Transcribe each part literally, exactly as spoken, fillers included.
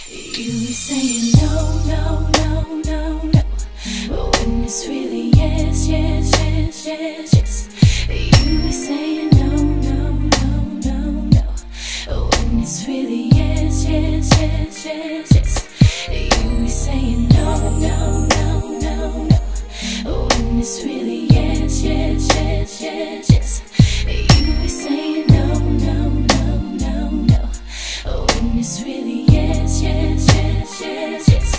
You be saying no, no, no, no, no, but when it's really yes, yes, yes, yes, yes. You be saying no, no, no, no, no, but when it's really yes, yes, yes, yes, yes. You be saying no, no, no, no, no, but when it's really yes, yes, yes, yes, yes. You be saying no, no, no, no, no, but when it's really yes, yes, yes, yes, yes.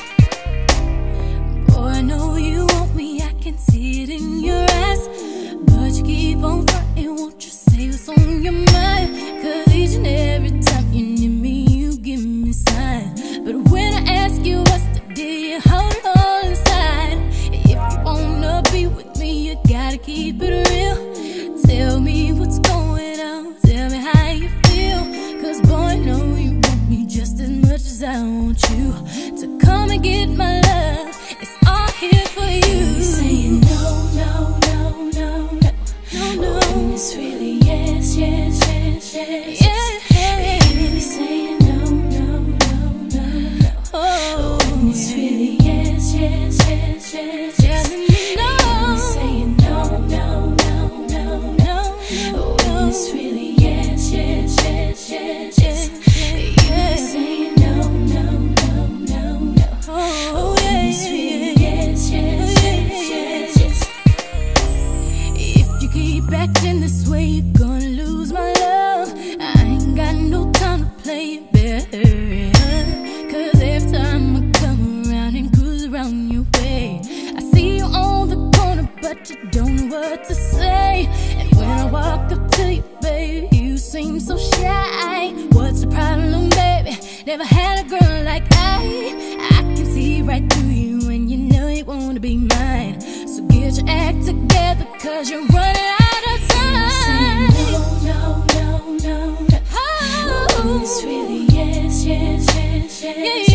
Boy, I know you want me, I can see it in your eyes, but you keep on frontin', won't you say what's on your mind? Cause each and every time you need me, you give me signs. But when I ask you what's the deal, you hold it all inside. If you wanna be with me, you gotta keep it real. Tell me what's going on, tell me how you feel. Cause boy, I know you want me just as much as I want you to come and get my love. It's all here for you. You saying no, no, no, no, no, no, no. When it's really yes, yes, yes, yes, yes. Yeah. You be saying no, no, no, no, no. Oh, when it's really yes, yes, yes, yes, yes. You be saying no, no, no, no, no. When it's really yes, yes, yes, yes, yes. You be saying no, no, no, no, no. Oh, when it's really yes, yes, yes, yes, yes. If you keep acting this way, you're gonna lose my love. I ain't got no time to play it better. Cause every time I come around and cruise around your way, I see you on the corner, but you don't know what to say. And when I walk up to you, baby, you seem so shy. What's the problem, baby? Never had a girl like I. I can see right through you and you know you wanna be mine. So get your act together, cause you're running out of time. No, no, no, no, no. Oh, it's really yes, yes, yes, yes. Yeah, yeah.